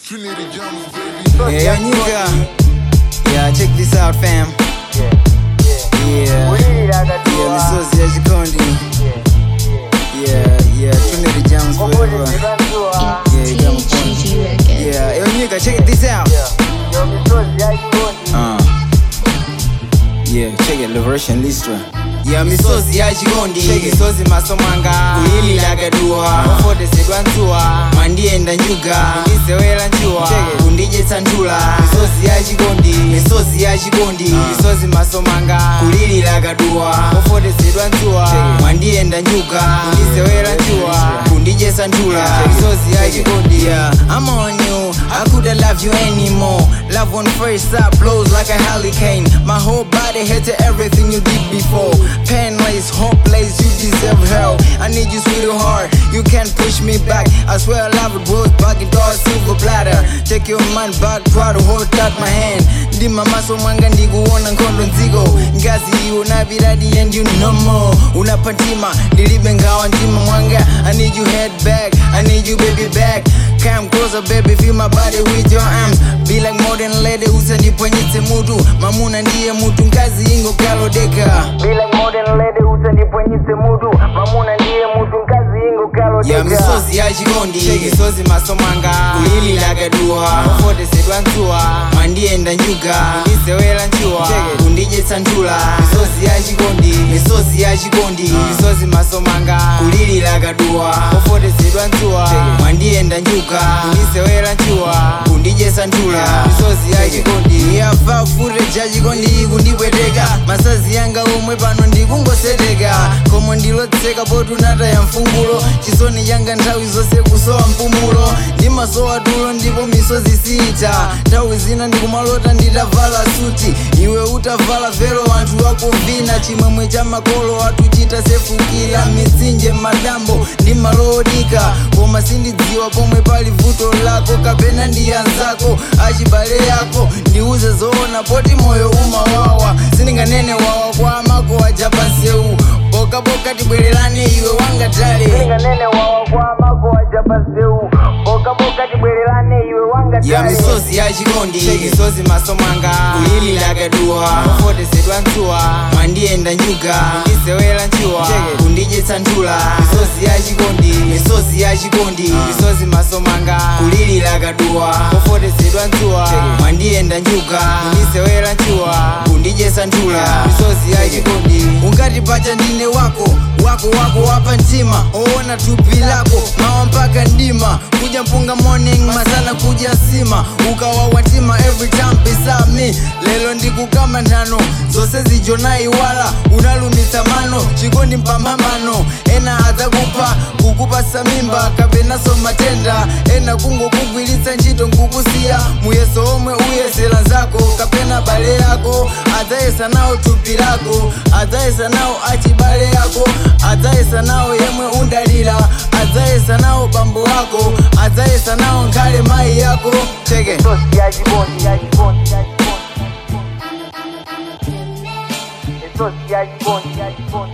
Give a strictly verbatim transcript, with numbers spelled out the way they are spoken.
Trinity Jammers, baby. Yeah, yo, nigga. Yeah, check this out, fam. Yeah, yeah, misozi ya Jikondi. Yeah, yeah, Trinity Jammers forever. Yeah, you got my point. Yeah, yo, nigga, check this out. Uh, yeah, check it, Liberation Listra. Yeah, misozi ya Jikondi. Misozi masomanga kuyililaga dua Mofode sedwa ntua Mandienda njuga Ndisewela nchua Kundije tandula Misozi ya Jikondi. Misozi ya Jikondi. Misozi masomanga kuyililaga dua Mofode sedwa ntua Mandienda njuga Ndisewela nchua Kundije tandula Misozi ya Jikondi. Yeah, I'm on you, I couldn't love you anymore. Love on first sight blows like a hurricane. My whole body hates everything you did before. Painless, hopeless, you deserve hell. I need you, sweetheart, you can't push me back. I swear love goes back into a silver bladder. Take your mind back, try to hold out my hand. Ndima maso mwanga ndikuona nkondo nziko. Ngazi unabiradi and you no more. Unapatima, nilibe ngawa ndima mwanga. I need you head back, I need you baby back. Come closer baby, feel my body with your arms. Be like modern lady, usandiponyitse mutu. Mamuna ndiye mutu, ngazi ingo kalodeka. Be like modern lady, usandiponyitse mutu. Mamuna ndiye mutu, ngazi ingo kalodeka. Yeah, misozi ya Jikondi. Misozi masomanga kuyililaga dua Mofode sedwa ntua Mandienda njuga Ndisewela nchua Kundije tandula Misozi ya Jikondi. Misozi ya Jikondi. Misozi masomanga kuyililaga dua Mofode sedwa ntua Mandienda njuga Ndisewela nchua Kundije tandula Misozi ya Jikondi. Yafa footage ya Jikondi kundibweteka. Masazi yanga omwe pano ndikungoseteka. Komo ndilotseka potu nata ya mfungulo. Chisoni yanga nthawi zose kusowa mpumulo. Ndimasowa tulo ndipo misozi siita. Nthawi zina ndikumalota nditavala suti. Iwe utavala velo anthu wakuvina. Chimwemwe cha makolo atuchita sefukila. Mitsinje madambo ndimalodika. Koma sindidziwa pomwe pali vuto lako. Kapena ndi anzako achibale yako. Ndiuze zoona poti moyo umawawa. Sindinganene wawa kwa amako ajapansewu. Boka boka tibwerelane iwe wangatale. Sindinganene wawa kwa amako ajapansewu. Boka boka tibwerelane iwe wangatale. Yeah, misozi ya Jikondi. Misozi masomanga kuyililaga dua Mofode sedwa ntua Mandienda njuga Ndisewela nchua Kundije tandula Misozi ya Jikondi. Misozi ya Jikondi. Misozi masomanga kuyililaga dua Mofode sedwa ntua Mandienda njuga Ndisewela nchua Kundije tandula Misozi ya Jikondi. Ungati pacha ndine wako wako wako wapa ntima. Oona tupi lako mawa mpaka ndima. Kuja mpunga morning masana kuja sima. Ukawa watima every time beside me. Lelo ndikukama ntano zose zijonai wala unalumisa mano. Jikondi mpamamano ena adzakupa kukupa samimba. Kapena so matenda ena kungo kugwilitsa ntchito nkukusiya. Muyeso omwe uyesela nzako. Kapena bale yako adzayesa nawo tupi lako. Adzayesa nawo achibale yako. Adzayesa nawo yemwe undalira. Adzayesa nawo bambo wako. Adzayesa nawo nkhale mai yako. Check it. Misozi ya Jikondi. Misozi ya Jikondi.